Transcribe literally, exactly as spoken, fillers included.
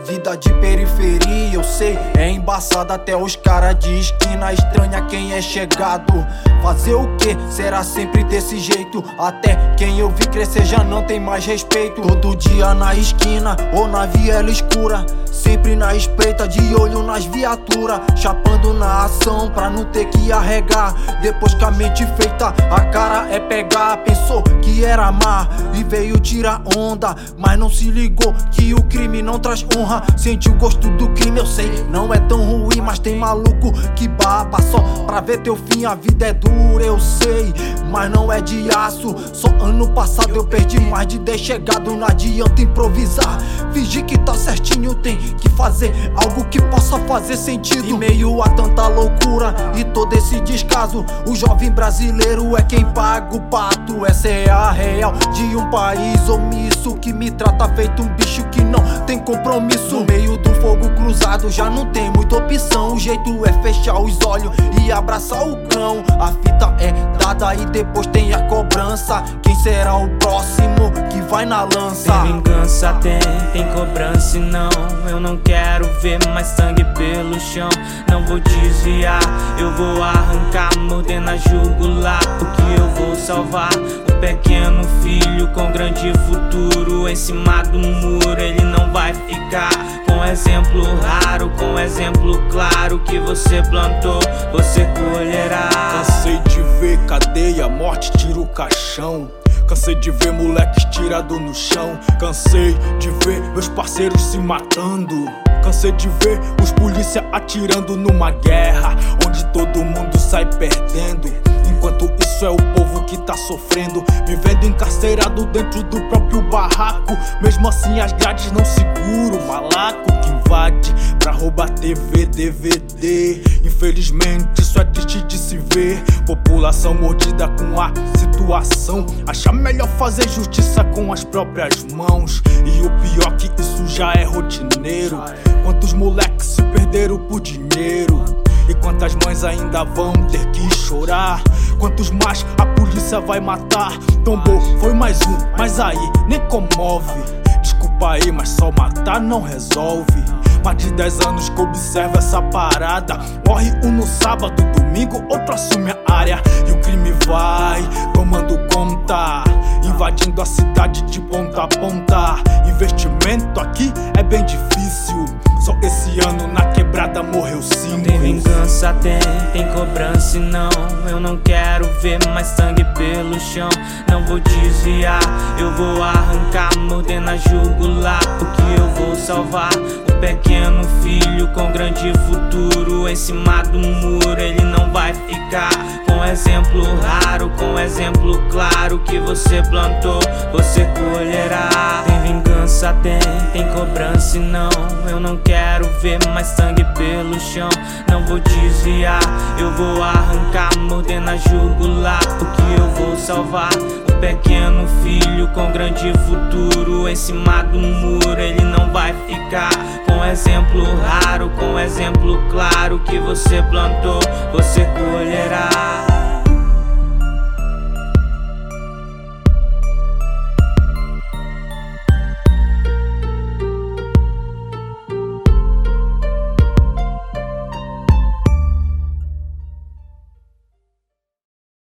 Vida de periferia, eu sei, é embaçado. Até os caras de esquina estranha quem é chegado. Fazer o que? Será sempre desse jeito. Até quem eu vi crescer já não tem mais respeito. Todo dia na esquina ou na viela escura, sempre na espreita, de olho nas viaturas, chapando na ação pra não ter que arregar. Depois que a mente feita, a cara é pegar. Pensou que era amar e veio tirar onda, mas não se ligou que o crime não traz honra. Sente o gosto do crime, eu sei, não é tão ruim, mas tem maluco que baba só pra ver teu fim. A vida é dura, eu sei, mas não é de aço. Só ano passado eu perdi mais de dez chegado. Não adianta improvisar, fingir que tá certinho, tem que fazer algo que possa fazer sentido. Em meio a tanta loucura e todo esse descaso, o jovem brasileiro é quem paga o pato. Essa é a real de um país omisso, que me trata feito um bicho que não tem compromisso. No meio do fogo cruzado já não tem muita opção. O jeito é fechar os olhos e abraçar o cão. A fita é dada e depois tem a cobrança. Quem será o próximo que vai na lança? Tem vingança, tem, tem cobrança e não, eu não quero ver mais sangue pelo chão. Não vou desviar, eu vou arrancar, morder na jugular, porque eu vou salvar o pequeno filho com grande futuro. Em cima do muro ele não vai ficar. Com exemplo raro, com exemplo claro, que você plantou, você colherá. Cansei de ver cadeia, morte, tira o caixão. Cansei de ver moleques tirados no chão. Cansei de ver meus parceiros se matando. Cansei de ver os polícia atirando numa guerra onde todo mundo sai perdendo. Enquanto isso é o povo que tá sofrendo, vivendo encarcerado dentro do próprio barraco. Mesmo assim as grades não seguram o malaco que invade pra roubar T V, D V D. Infelizmente isso é triste de se ver. População mordida com a situação, acha melhor fazer justiça com as próprias mãos. E o pior que isso já é rotineiro. Quantos moleques se perderam por dinheiro? E quantas mães ainda vão ter que chorar? Quantos mais a polícia vai matar? Tombou, foi mais um, mas aí nem comove. Desculpa aí, mas só matar não resolve. Mais de dez anos que observo essa parada. Morre um no sábado, domingo outro assume a área. E o crime vai tomando conta, invadindo a cidade de ponta a ponta. Investimento aqui é bem difícil. Só esse ano na quebrada morreu cinco. Tem vingança, tem, tem cobrança e não, eu não quero ver mais sangue pelo chão. Não vou desviar, eu vou arrancar, morder na jugular, porque eu vou salvar o pequeno filho com grande futuro. Em cima do muro ele não vai ficar. Com exemplo raro, com exemplo claro, que você plantou, você colherá. Tem vingança, tem, tem cobrança e não, eu não quero ver mais sangue pelo chão. Não vou desviar, eu vou arrancar, morder na jugular, porque eu vou salvar o pequeno filho com grande futuro. Em cima do muro ele não vai ficar. Com exemplo raro, com exemplo claro, que você plantou, você colherá.